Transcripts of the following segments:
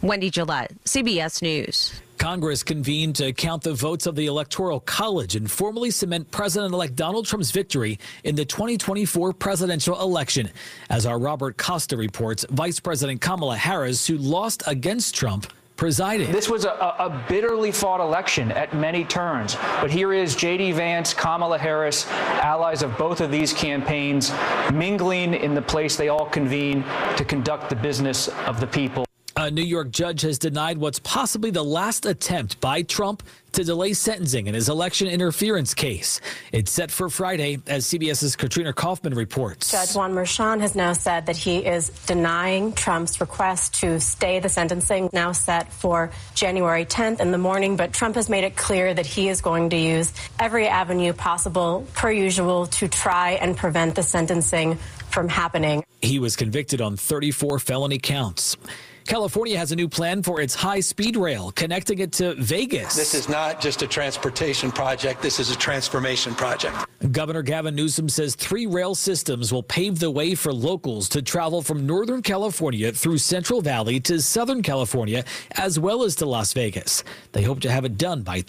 Wendy Gillette, CBS News. Congress convened to count the votes of the Electoral College and formally cement President-elect Donald Trump's victory in the 2024 presidential election. As our Robert Costa reports, Vice President Kamala Harris, who lost against Trump, presided. This was a bitterly fought election at many turns. But here is J.D. Vance, Kamala Harris, allies of both of these campaigns, mingling in the place they all convene to conduct the business of the people. A New York judge has denied what's possibly the last attempt by Trump to delay sentencing in his election interference case. It's set for Friday, as CBS's Katrina Kaufman reports. Judge Juan Merchan has now said that he is denying Trump's request to stay the sentencing, now set for January 10th in the morning. But Trump has made it clear that he is going to use every avenue possible, per usual, to try and prevent the sentencing from happening. He was convicted on 34 felony counts. California has a new plan for its high-speed rail, connecting it to Vegas. This is not just a transportation project. This is a transformation project. Governor Gavin Newsom says 3 rail systems will pave the way for locals to travel from Northern California through Central Valley to Southern California, as well as to Las Vegas. They hope to have it done by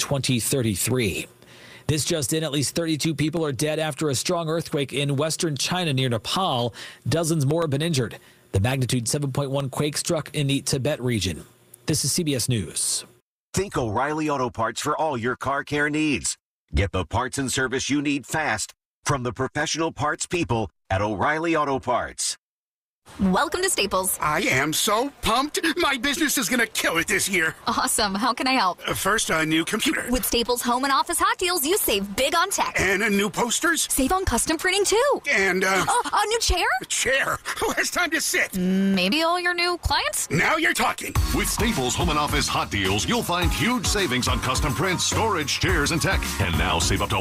2033. This just in, at least 32 people are dead after a strong earthquake in western China near Nepal. Dozens more have been injured. The magnitude 7.1 quake struck in the Tibet region. This is CBS News. Think O'Reilly Auto Parts for all your car care needs. Get the parts and service you need fast from the professional parts people at O'Reilly Auto Parts. Welcome to Staples. I am so pumped. My business is going to kill it this year. Awesome. How can I help? First, a new computer. With Staples Home and Office Hot Deals, you save big on tech. And new posters. Save on custom printing, too. And, a new chair? A chair? Who has time to sit? Maybe all your new clients? Now you're talking. With Staples Home and Office Hot Deals, you'll find huge savings on custom prints, storage, chairs, and tech. And now save up to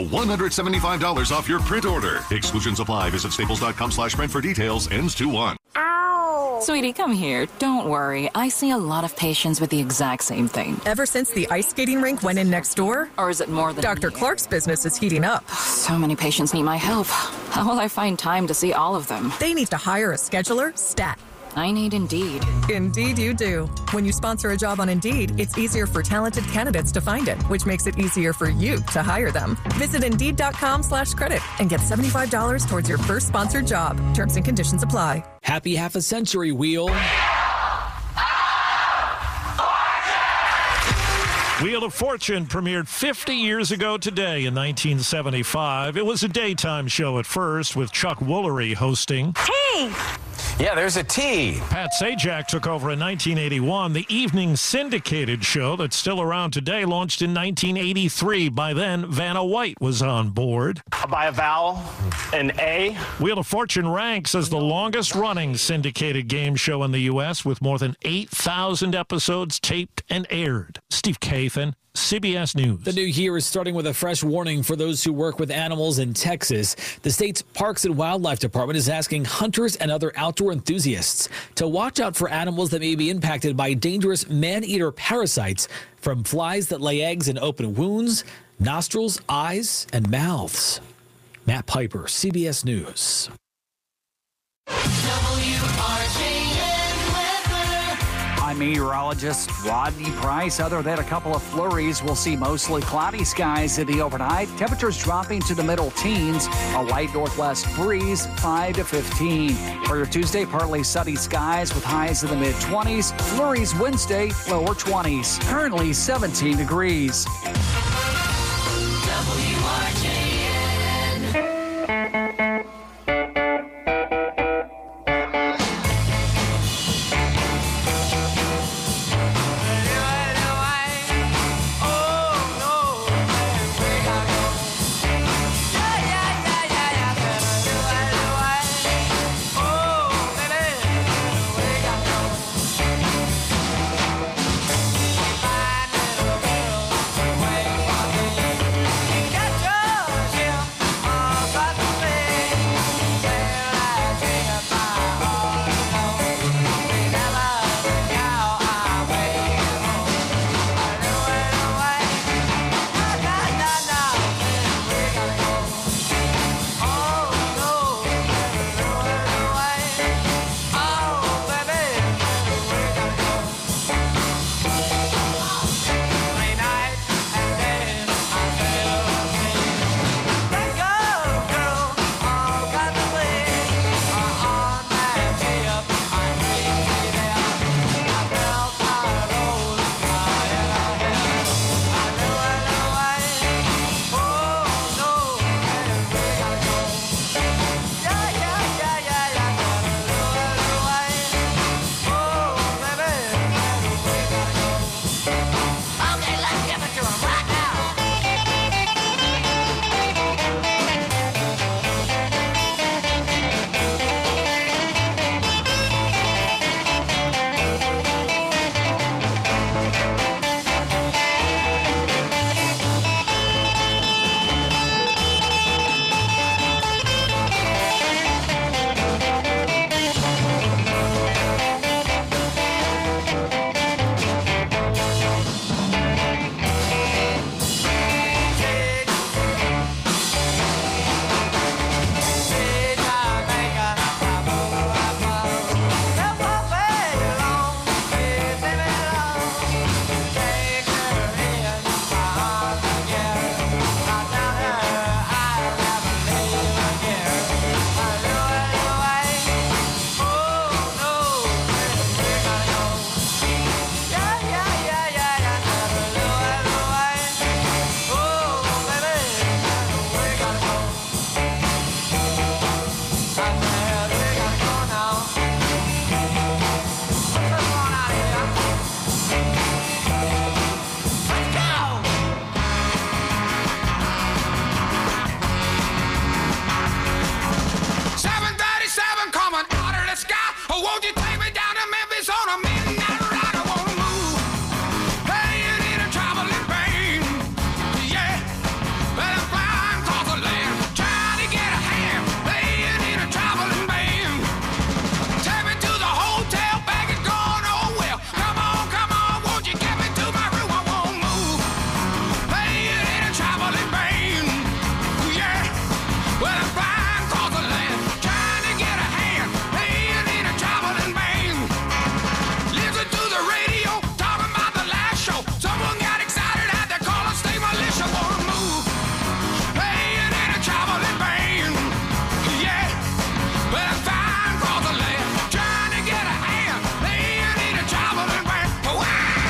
$175 off your print order. Exclusions apply. Visit staples.com/print for details. Ends 2/1. Sweetie, come here. Don't worry. I see a lot of patients with the exact same thing. Ever since the ice skating rink went in next door? Or is it more than... Dr. Clark's business is heating up. So many patients need my help. How will I find time to see all of them? They need to hire a scheduler, stat. I need Indeed. Indeed you do. When you sponsor a job on Indeed, it's easier for talented candidates to find it, which makes it easier for you to hire them. Visit Indeed.com/credit and get $75 towards your first sponsored job. Terms and conditions apply. Happy half a century, Wheel. Wheel of Fortune premiered 50 years ago today in 1975. It was a daytime show at first with Chuck Woolery hosting. Hey! Yeah, there's a T. Pat Sajak took over in 1981. The evening syndicated show that's still around today launched in 1983. By then, Vanna White was on board. By a vowel, an A. Wheel of Fortune ranks as the longest-running syndicated game show in the U.S. with more than 8,000 episodes taped and aired. Steve Kathan, CBS News. The new year is starting with a fresh warning for those who work with animals in Texas. The state's Parks and Wildlife Department is asking hunters and other outdoor enthusiasts to watch out for animals that may be impacted by dangerous man-eater parasites from flies that lay eggs in open wounds, nostrils, eyes, and mouths. Matt Piper, CBS News. I'm meteorologist Rodney Price. Other than a couple of flurries, we'll see mostly cloudy skies in the overnight. Temperatures dropping to the middle teens. A light northwest breeze, 5 to 15. For your Tuesday, partly sunny skies with highs in the mid-20s. Flurries Wednesday, lower 20s. Currently 17 degrees. Won't you take me down to Memphis on a midnight ride? I wanna move, playing in a traveling band. Yeah, but I'm flying across the land, trying to get a hand, playing in a traveling band. Take me to the hotel, bag is going, oh well. Come on, won't you get me to my room? I wanna move, playing in a traveling band. Yeah, but I'm flying across the land, trying to get a hand, playing in a traveling band. Listen to the radio, talking about the last show. Someone got excited, had to call a state militia. Wanna move, playing in a traveling band. Yeah, but I'm flying across the land, trying to get a hand, playing in a traveling band. Wow!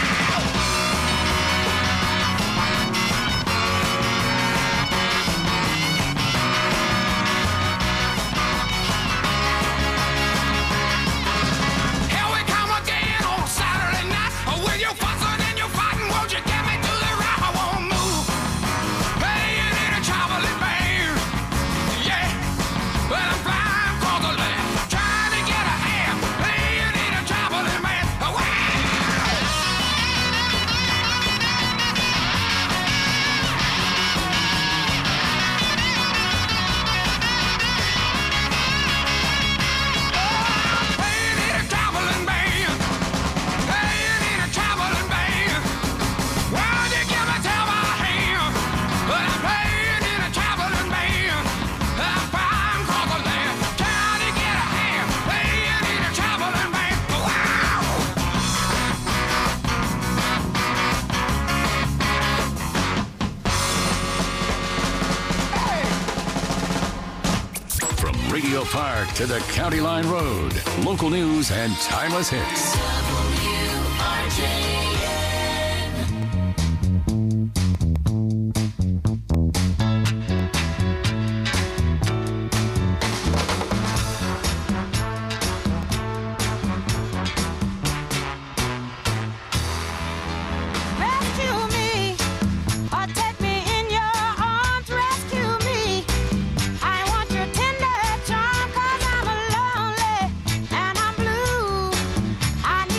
Here we come again on Saturday night. With your fussing and your fighting, won't you get me to the right? I won't move, playing in a traveling band. Yeah, but I'm flying across the land, trying to get a hand, playing in a traveling band. Wow! Playing in a traveling band, playing in a traveling band. Why'd you give me till my hand? But I'm playing in a traveling band. I'm flying across the land, trying to get a hand, playing in a traveling band. Wow! From Radio Park to the County Line Road, local news and timeless hits. Rescue me, or take me in your arms. Rescue me. I want your tender charm, 'cause I'm lonely and I'm blue. I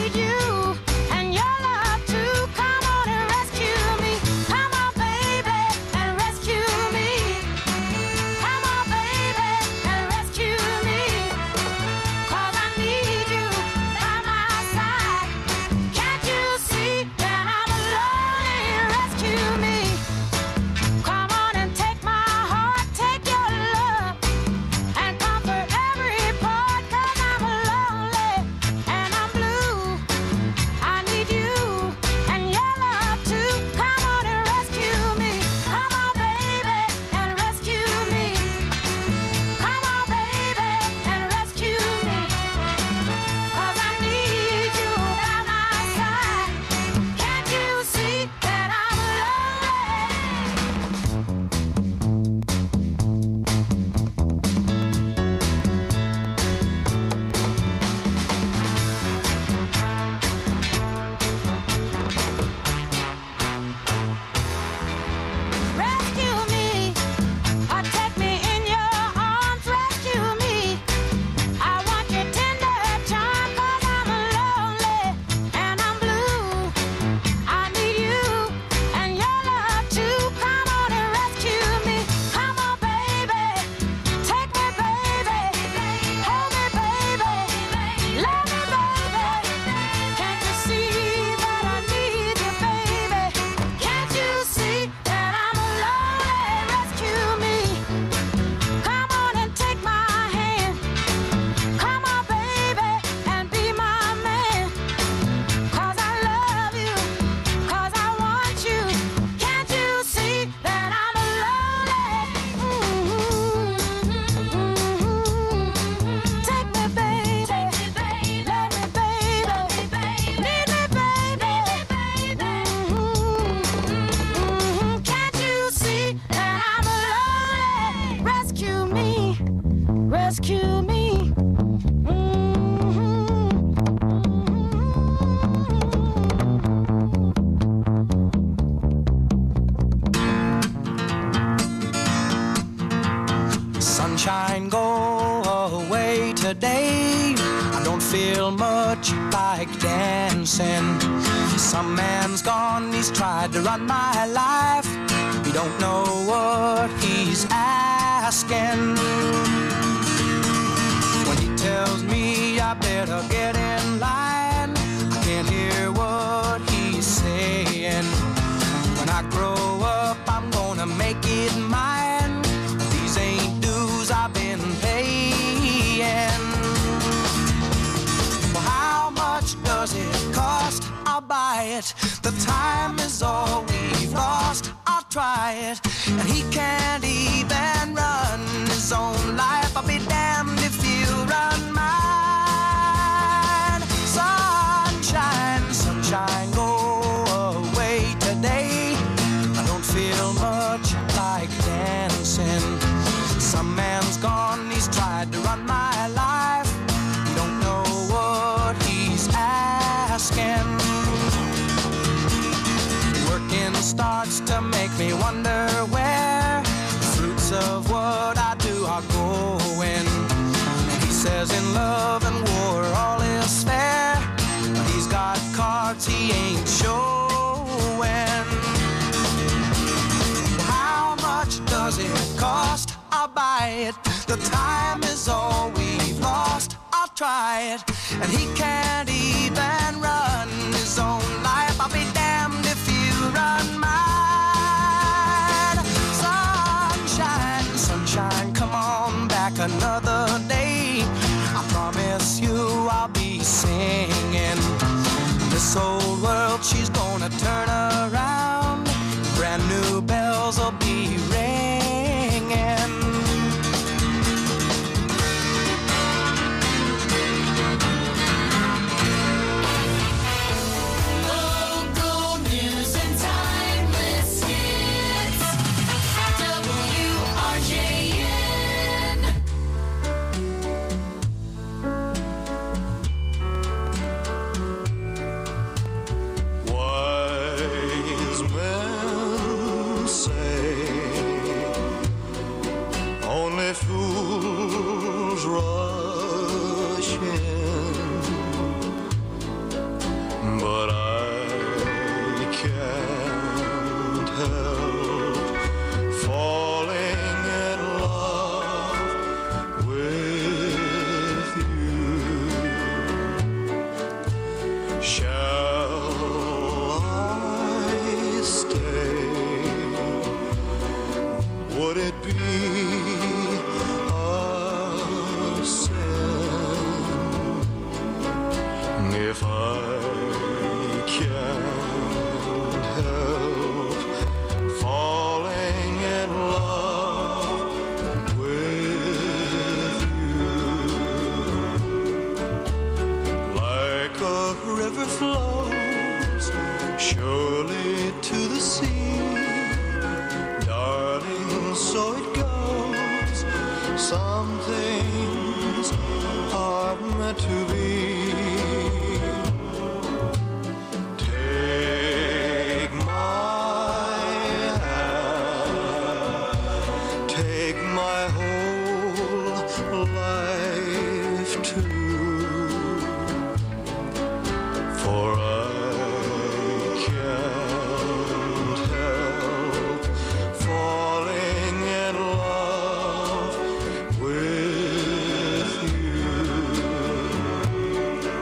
today. I don't feel much like dancing. Some man's gone, he's tried to run my life. He don't know what he's asking. When he tells me I better get in line, I can't hear what he's saying. When I grow up, I'm gonna make it mine. These ain't dues I've been paying. Well, how much does it cost? I'll buy it. The time is all we've lost. I'll try it. And he can't even run his own life. I'll be damned if you run mine. Sunshine, sunshine, go away today. I don't feel much like dancing. Some man's gone, he's tried to run my life. You don't know what he's asking. Working starts to make me wonder where the fruits of what I do are going. He says in love and war all is fair, but he's got cards he ain't showing. How much does it cost? I'll buy it. The time is all we've lost. I'll try it. And he can't even run his own life. I'll be damned if you run mine. Sunshine, sunshine, come on back another day. I promise you I'll be singing. This old world, she's gonna turn around. Brand new bells will be ringing. Local news and timeless hits. WRJN. Wise men say only fools rush in, but I can't help falling in love with you. Shall I stay? Would it be a sin if I can't help falling in love with you? Like a river flows surely to the sea, darling, so it goes. Some things are meant to be. Take my hand, take my whole life too, for I can't help falling in love with you.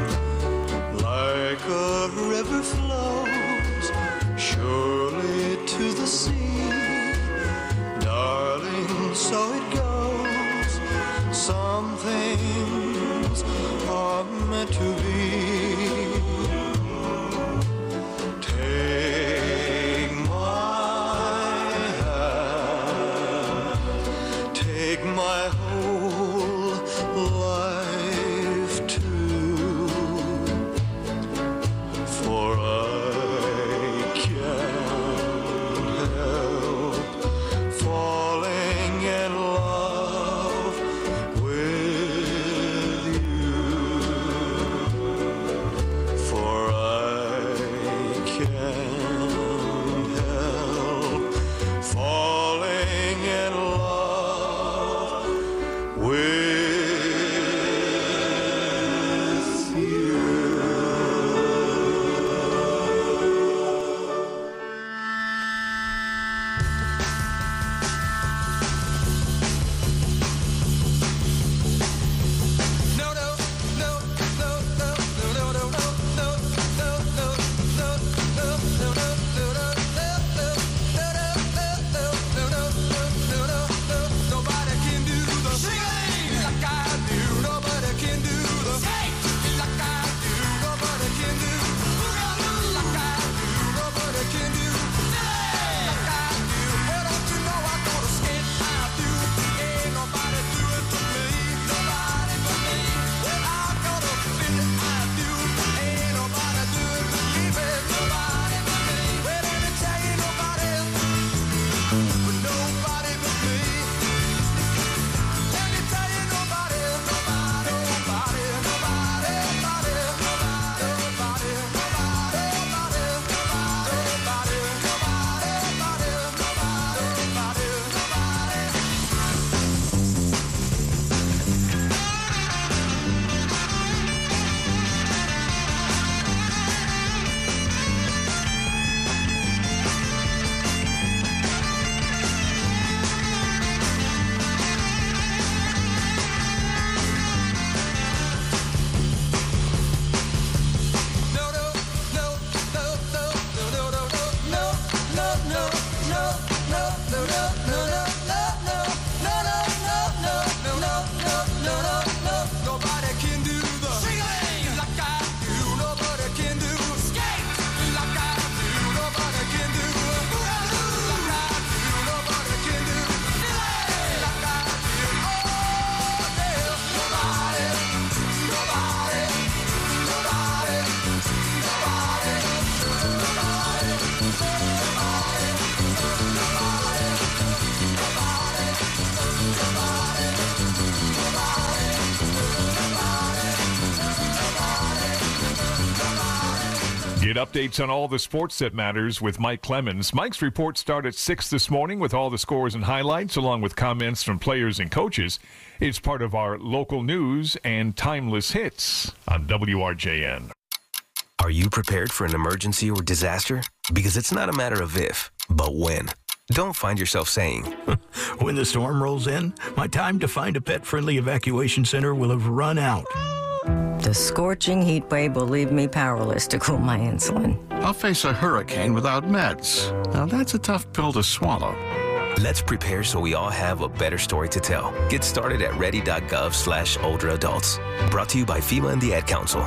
get updates on all the sports that matters with Mike Clemens. Mike's reports start at 6 this morning with all the scores and highlights, along with comments from players and coaches. It's part of our local news and timeless hits on WRJN. Are you prepared for an emergency or disaster? Because it's not a matter of if, but when. Don't find yourself saying, when the storm rolls in, my time to find a pet-friendly evacuation center will have run out. The scorching heat wave will leave me powerless to cool my insulin. I'll face a hurricane without meds. Now that's a tough pill to swallow. Let's prepare so we all have a better story to tell. Get started at ready.gov/older-adults. Brought to you by FEMA and the Ad Council.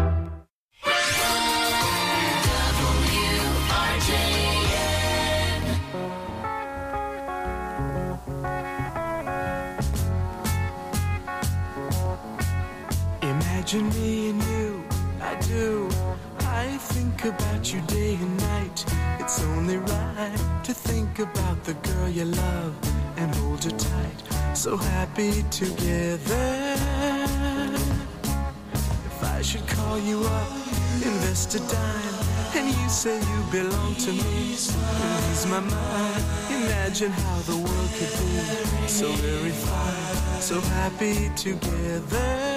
Imagine me and you, I do. I think about you day and night. It's only right to think about the girl you love and hold her tight. So happy together. If I should call you up, invest a dime, and you say you belong to me, and ease my mind. Imagine how the world could be so very fine, so happy together.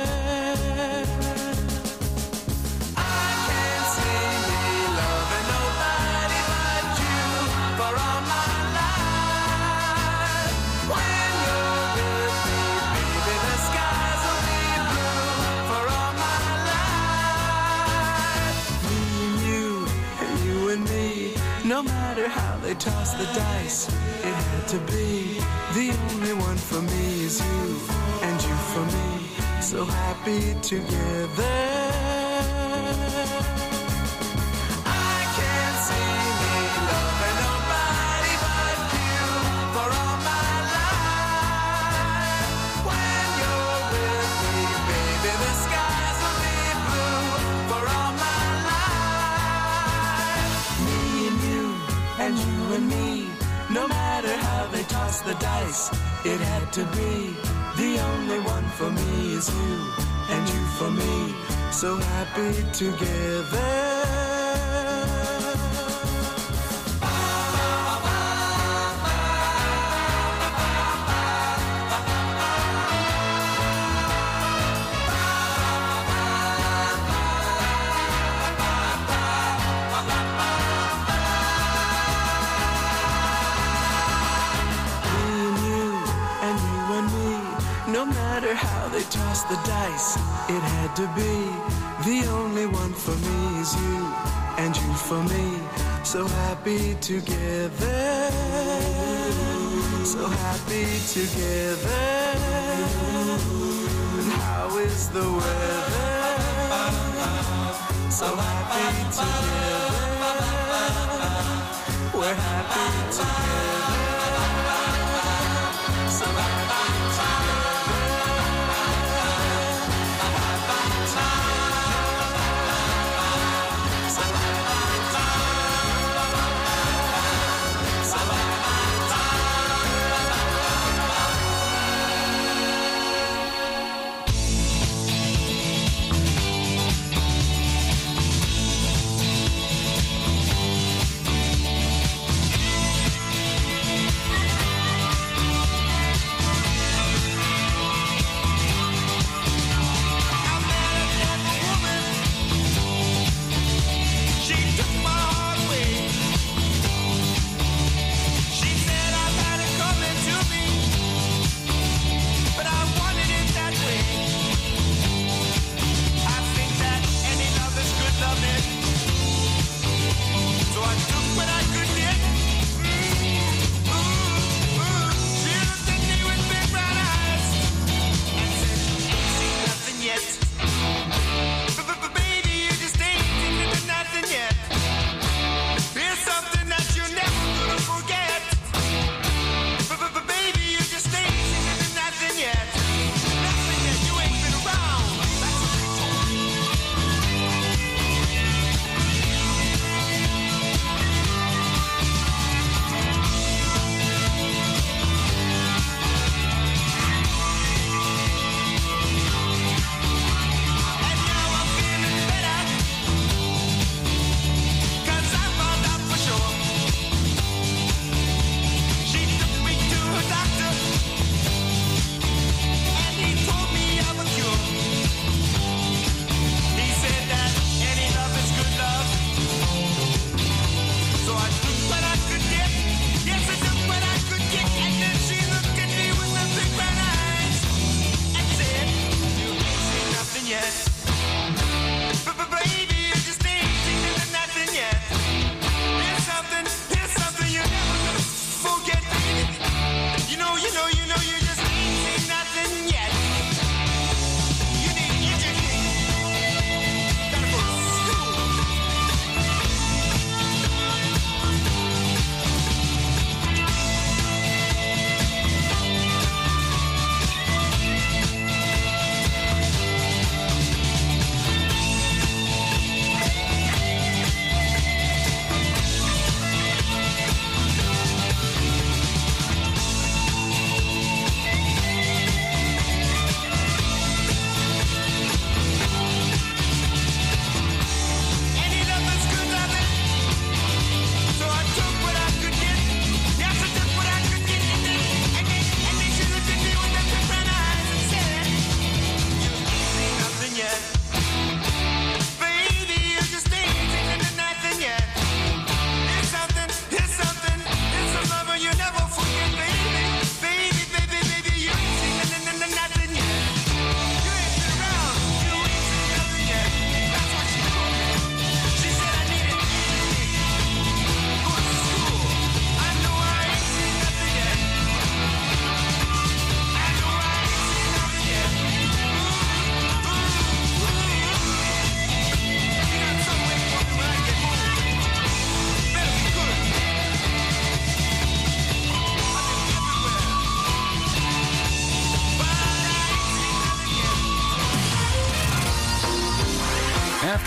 No matter how they toss the dice, it had to be. The only one for me is you, and you for me. So happy together. I can't see me loving nobody but you for all my life. When you're with me, baby, the skies will be blue for all my life. Me and you, and you and me. No matter how they toss the dice, it had to be. The only one for me is you, and you for me. So happy together. No matter how they toss the dice, it had to be. The only one for me is you, and you for me. So happy together. So happy together. And how is the weather? So happy together. We're happy together. So happy together.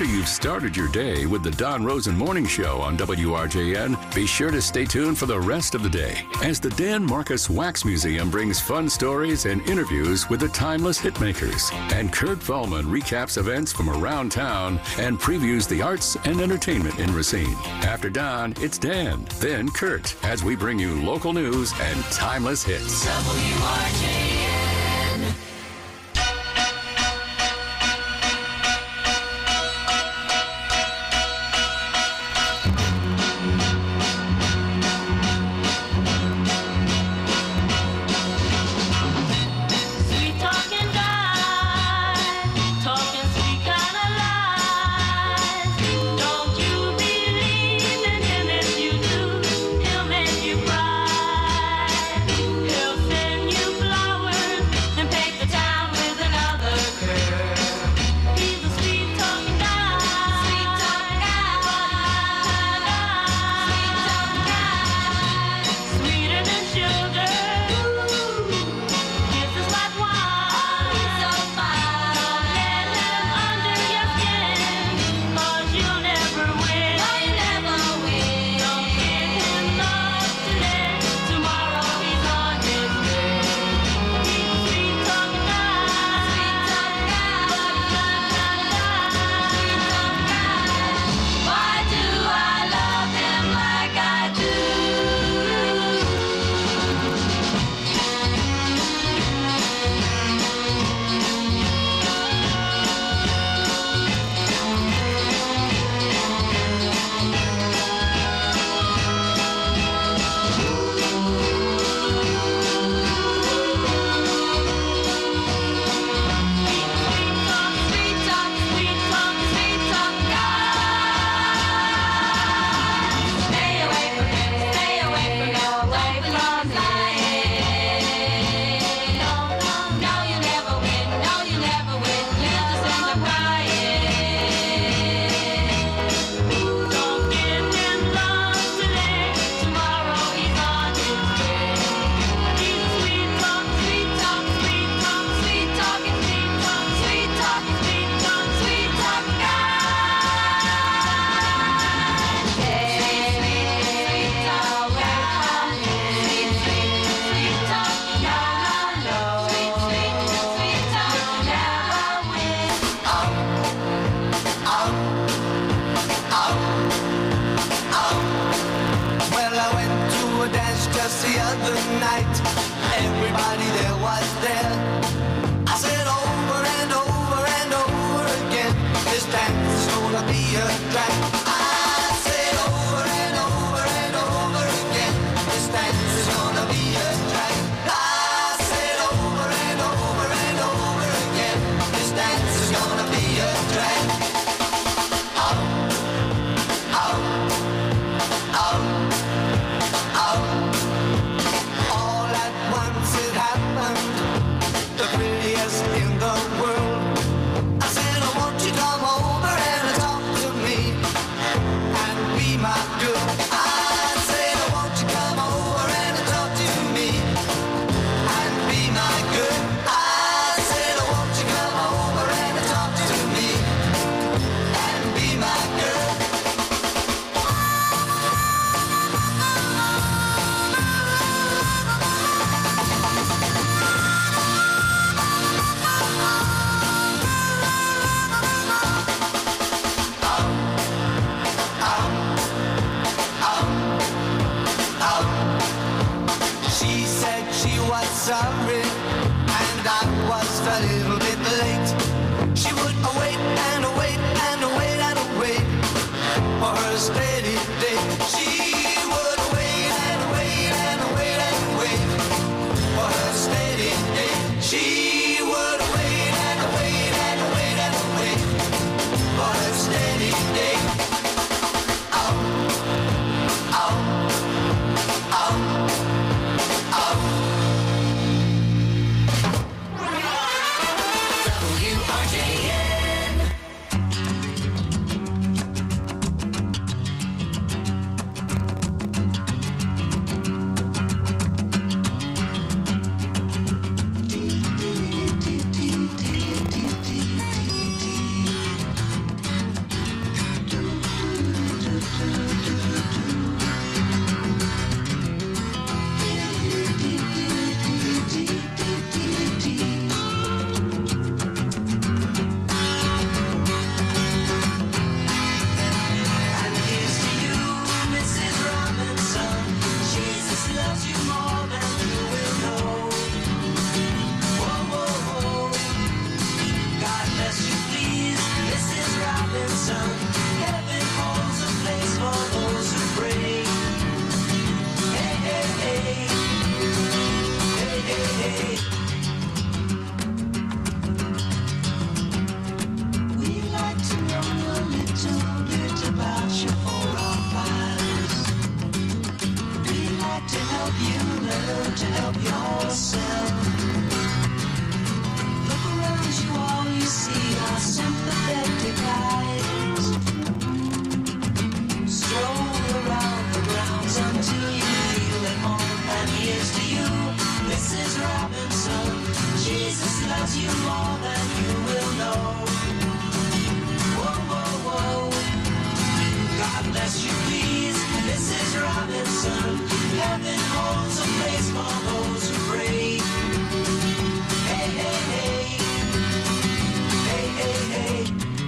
After you've started your day with the Don Rosen Morning Show on WRJN, be sure to stay tuned for the rest of the day as the Dan Marcus Wax Museum brings fun stories and interviews with the timeless hitmakers. And Kurt Vollman recaps events from around town and previews the arts and entertainment in Racine. After Don, it's Dan, then Kurt, as we bring you local news and timeless hits. WRJN. learn to help yourself. Look around you, all you see are sympathetic eyes. Stroll around the grounds until you feel at home, and here's to you, Mrs. Robinson. Jesus loves you more than you will know. Whoa, whoa, whoa. God bless you, please, Mrs. Robinson. Heaven holds a place for those who pray. Hey, hey, hey. Hey, hey, hey.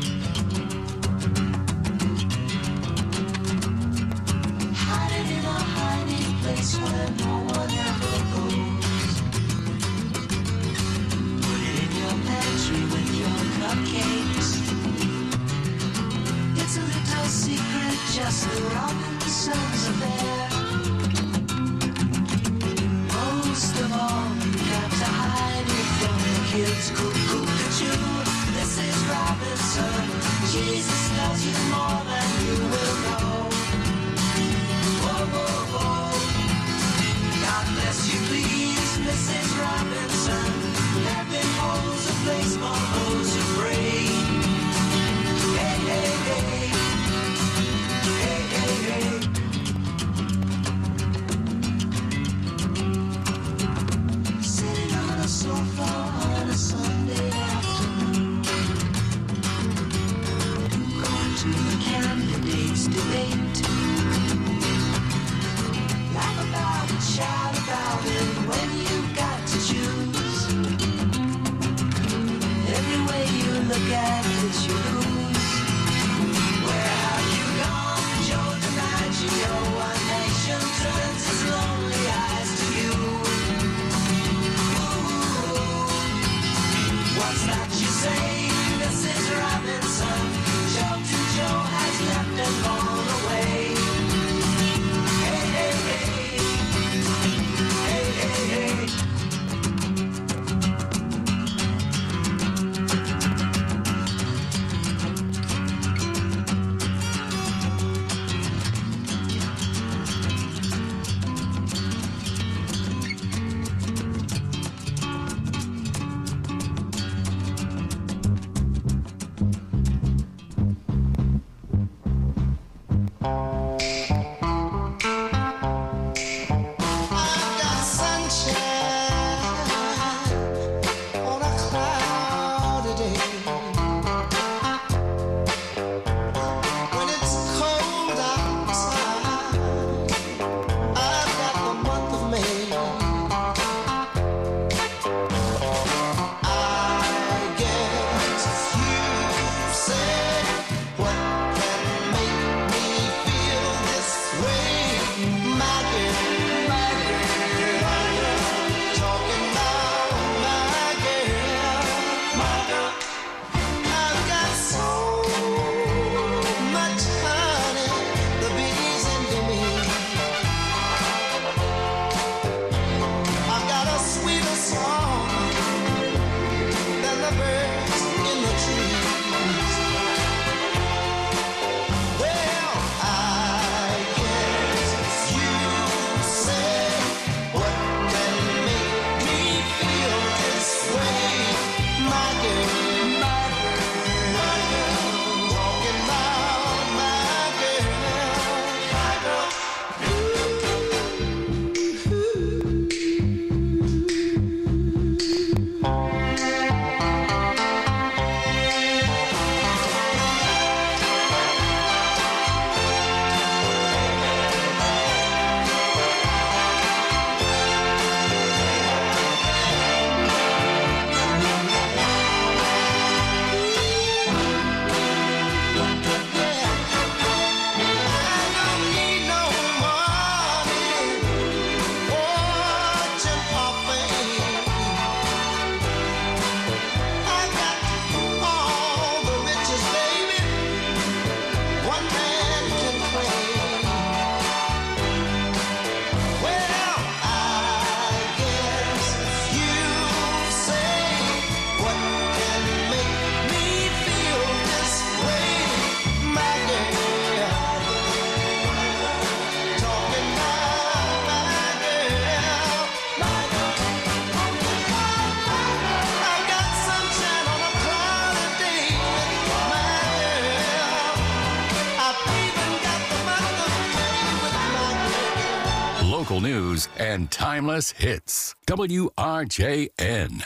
Hiding in a hiding place where no one ever goes. Put it in your pantry with your cupcakes. It's a little secret, just the Robinsons are there. Most of all, you have to hide it from the kids. Cuckoo-cuckoo, Mrs. Robinson. Jesus loves you more than you will know. Whoa, whoa, whoa. God bless you, please, Mrs. Robinson. Heaven holds a place for those who pray. Hey, hey, hey. Hey, hey, hey. Sitting on a sofa on a Sunday afternoon. Going to the local news and timeless hits. WRJN.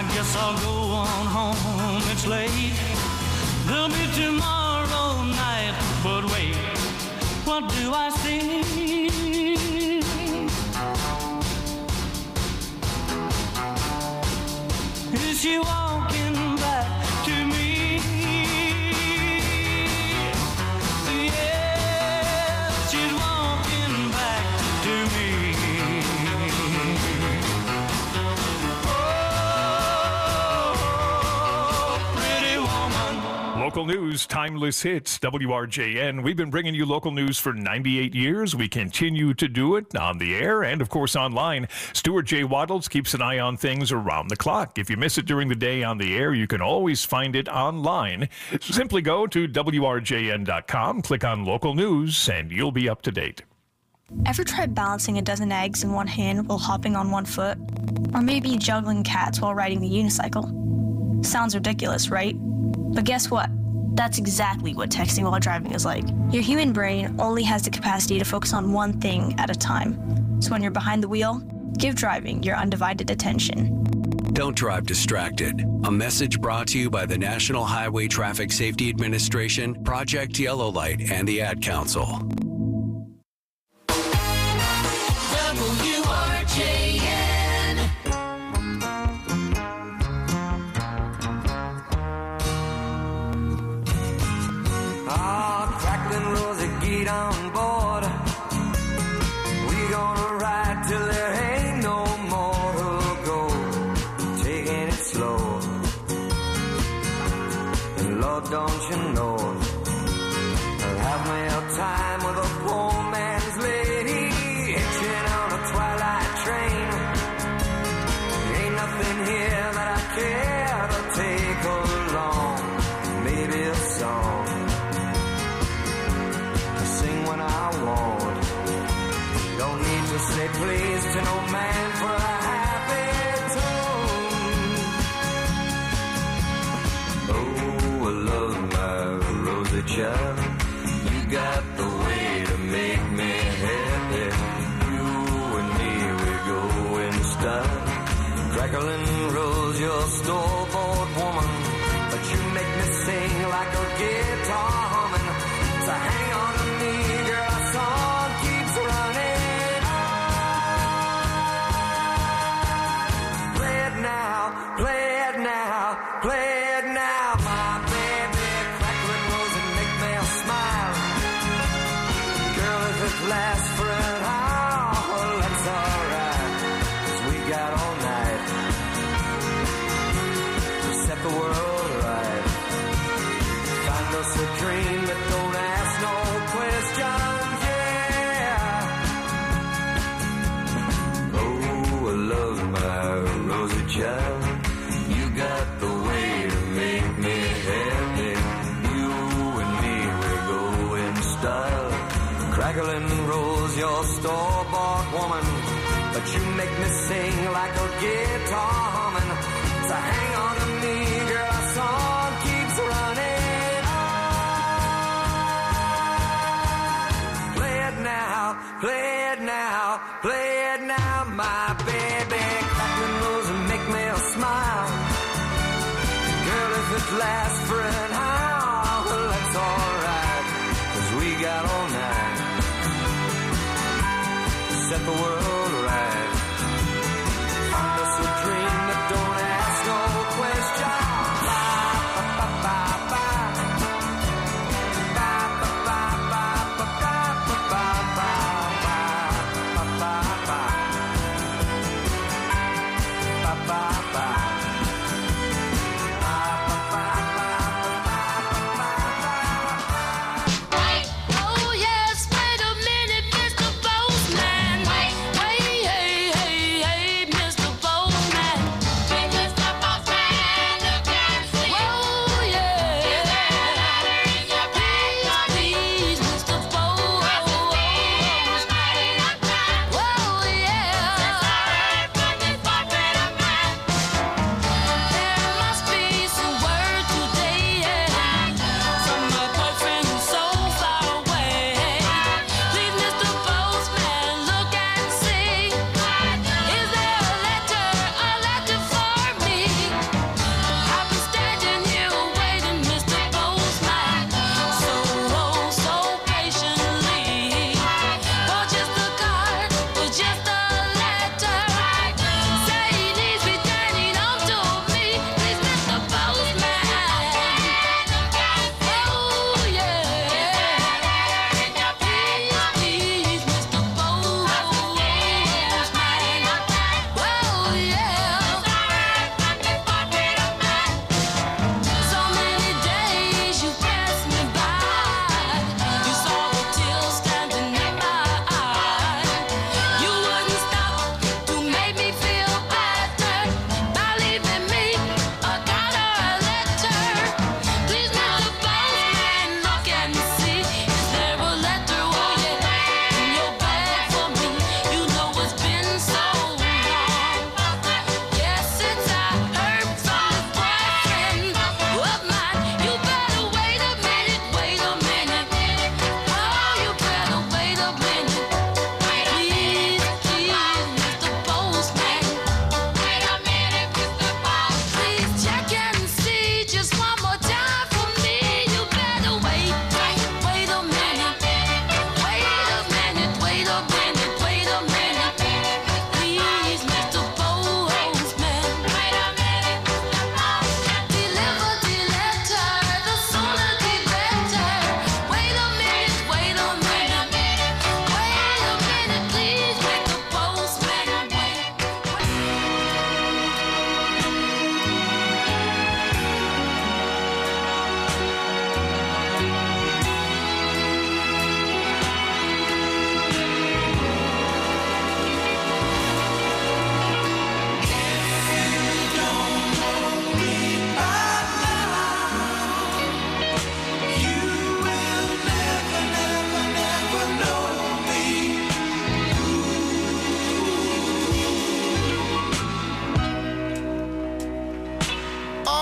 I guess I'll go on home, it's late. There'll be tomorrow night, but wait, what do I see? Is she walking back to me? Yes, she's walking back to me. Local news, timeless hits, WRJN. We've been bringing you local news for 98 years. We continue to do it on the air and, of course, online. Stuart J. Waddles keeps an eye on things around the clock. If you miss it during the day on the air, you can always find it online. Simply go to WRJN.com, click on local news, and you'll be up to date. Ever tried balancing a dozen eggs in one hand while hopping on one foot? Or maybe juggling cats while riding the unicycle? Sounds ridiculous, right? But guess what? That's exactly what texting while driving is like. Your human brain only has the capacity to focus on one thing at a time. So when you're behind the wheel, give driving your undivided attention. Don't drive distracted. A message brought to you by the National Highway Traffic Safety Administration, Project Yellow Light, and the Ad Council. WRJN. Crackling Rosie, get on board. We gonna ride till there ain't no more to go. Taking it slow. And Lord, don't you know, I'll have me a time with a poor man's lady, hitching on a twilight train. Ain't nothing here that I care to take along. Maybe a song to sing when I want. Don't need to say please to no man for a happy tune. Oh, I love my Rosie child. You got the way to make me happy. You and me, we go in style. Crackling Rose, your store-bought woman, but you make me sing like a guitar humming. So hang on to me, girl, our song keeps running on. Play it now, play it now, play it now, my baby. Crackling Rose and make me smile. Girl, if it lasts for an hour, that's alright, 'cause we got all night to set the world right. Find us a dream that don't ask no questions, yeah. Oh, I love my Rosie child. You got the way to make me happy. You and me, we go in style. Crackling Rose, your store-bought woman, but you make me sing like a guitar humming. So hang on to me, girl, our song keeps running on. Play it now, play it now, play it now, my baby. Crackling Rose and make me smile. Girl, if it lasts for an hour, well, that's alright, 'cause we got all night to set the world right. Find us a dream that don't ask no questions. Oh yes, wait a minute, Mr. Postman. Wait,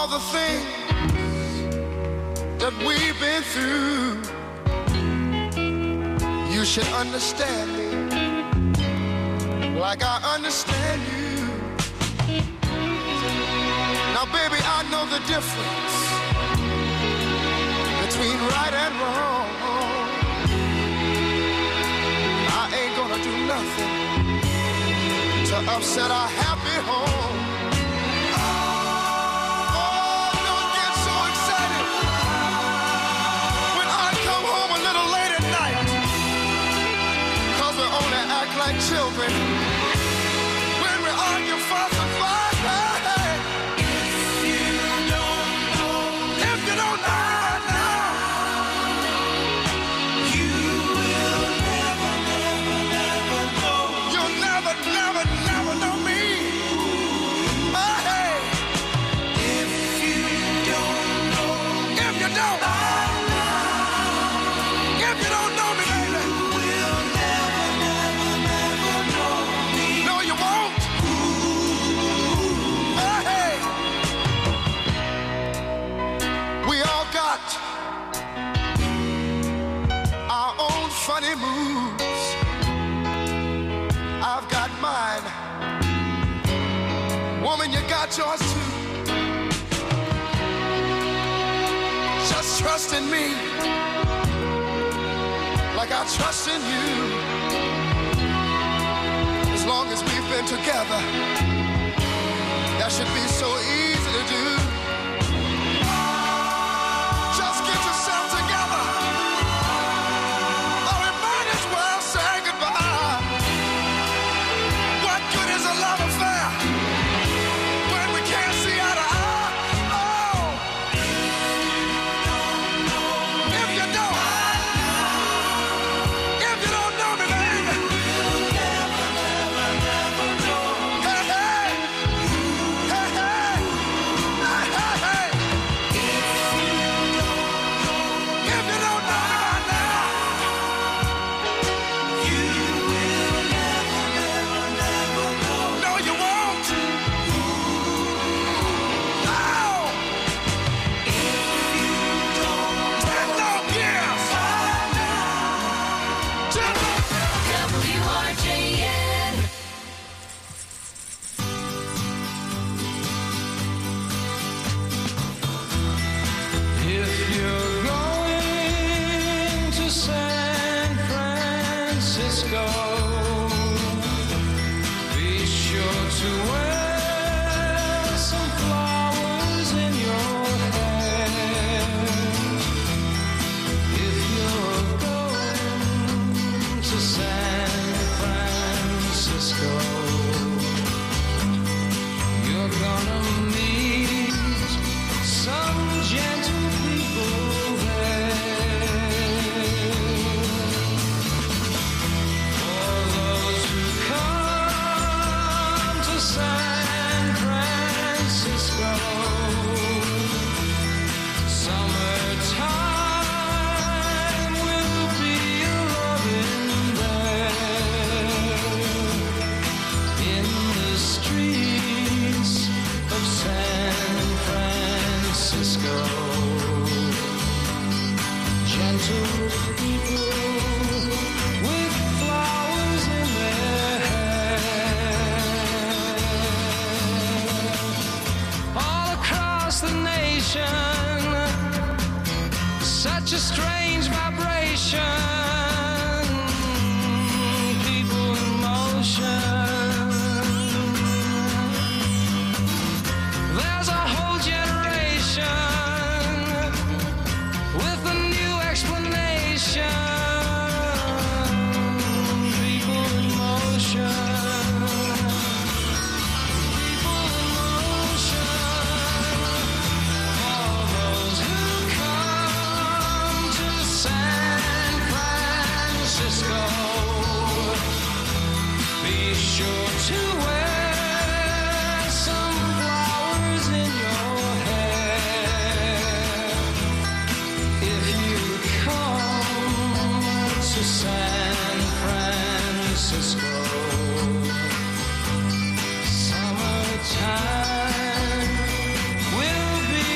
the things that we've been through, you should understand me like I understand you. Now, baby, I know the difference between right and wrong. I ain't gonna do nothing to upset our happy home. Oh, don't get so excited when I come home a little late at night, 'cause we only act like children when we argue, fuss, and fight. Funny moves, I've got mine. Woman, you got yours too. Just trust in me like I trust in you. As long as we've been together, that should be so easy to do. Just get yourself together. Such a strange vibration, people in motion. There's a whole generation with a new explanation. People in motion. Summertime will be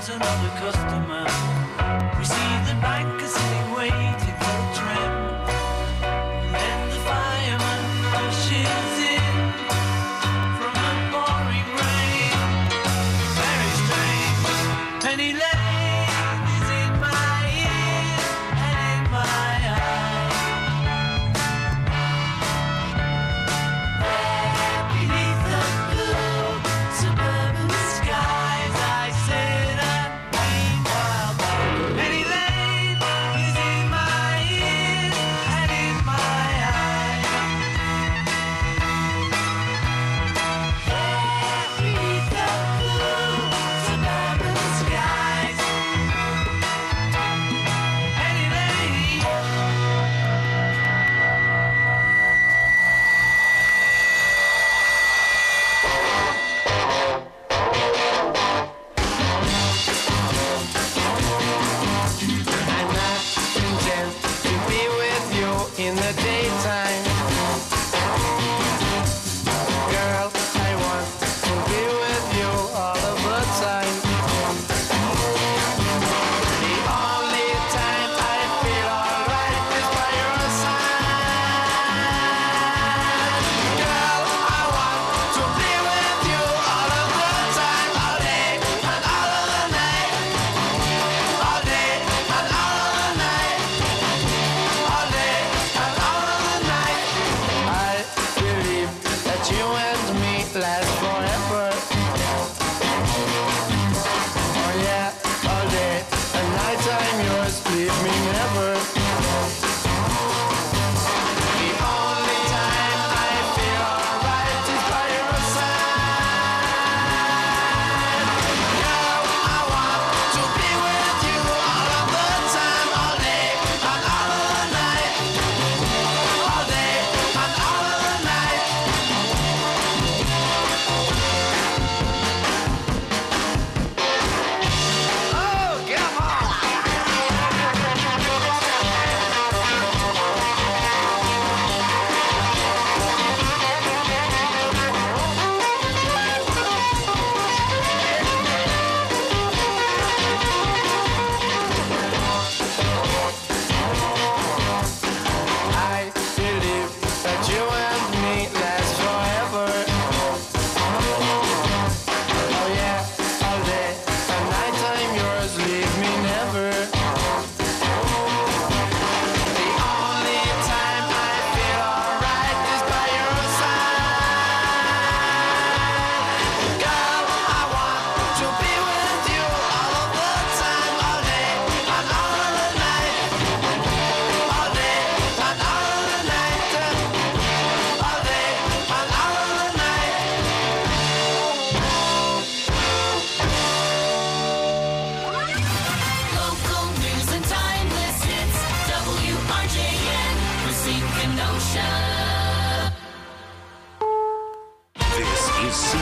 comes another customer. We see the banker sitting waiting for a tram. Then the fireman rushes in from the pouring rain. Very strange. Penny Lane is in my ears and in my eyes. There beneath the blue suburban skies, I sit and meanwhile Penny Lane is in my ears and in my eyes. There beneath the blue suburban skies, Penny Lane. I'm not content to be with you in the daytime. Girl, I want to be with you all of the time. The only time I feel alright is by your side. Girl, I want to be with you all of the time, all day and all of the night. All day and all of the night. All day and all of the night. I believe that you and me last forever. Oh yeah, all day and night I'm yours, leave me never. The only time I feel alright is by your side. Girl, I want to be with you all of the time, all day and all of the night. All day and all of the night. Oh, come I believe that you and me last forever. Oh yeah, all day and night I'm yours, leave me never. The only time I feel alright is by your side. Girl, I want to be with you all of the time, all day and all of the night. All day and all of the night. All day and all of the night. Local news and timeless hits. WRJN, Racine, Kenosha. This is